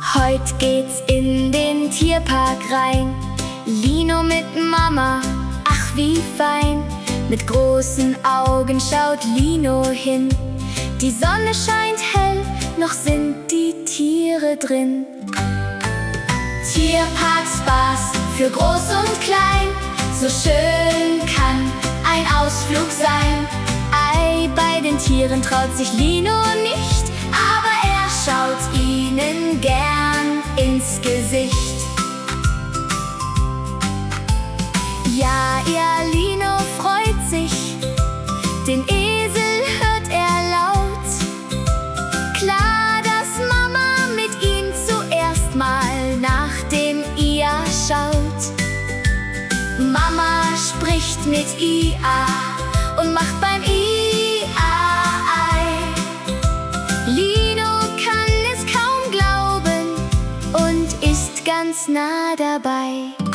Heute geht's in den Tierpark rein. Lino mit Mama, ach wie fein. Mit großen Augen schaut Lino hin. Die Sonne scheint hell, noch sind die Tiere drin. Tierpark-Spaß für groß und klein. So schön kann ein Ausflug sein. Ei, bei den Tieren traut sich Lino nicht, aber er schaut ihnen gern ins Gesicht. Ja, ihr Lino freut sich, den Esel hört er laut. Klar, dass Mama mit ihm zuerst mal nach dem Ia schaut. Mama spricht mit Ia und macht beim Ia Ei. Lino kann es kaum glauben und ist ganz nah dabei.